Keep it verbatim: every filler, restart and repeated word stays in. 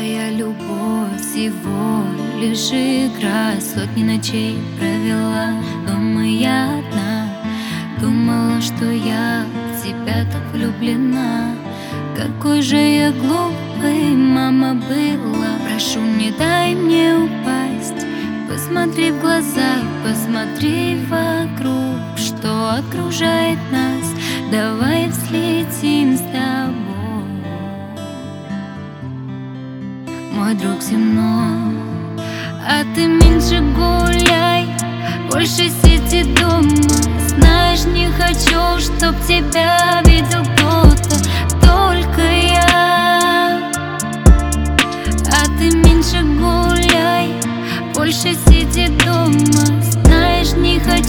Твоя любовь всего лишь игра. Сотни ночей провела дома я одна. Думала, что я в тебя так влюблена. Какой же я глупой, мама, была. Прошу, не дай мне упасть. Посмотри в глаза, посмотри вокруг, что окружает нас. Давай взлетим с тобой, мой друг земной. А ты меньше гуляй, больше сиди дома. Знаешь, не хочу, чтоб тебя видел кто-то, только я. А ты меньше гуляй, больше сиди дома. Знаешь, не хочу,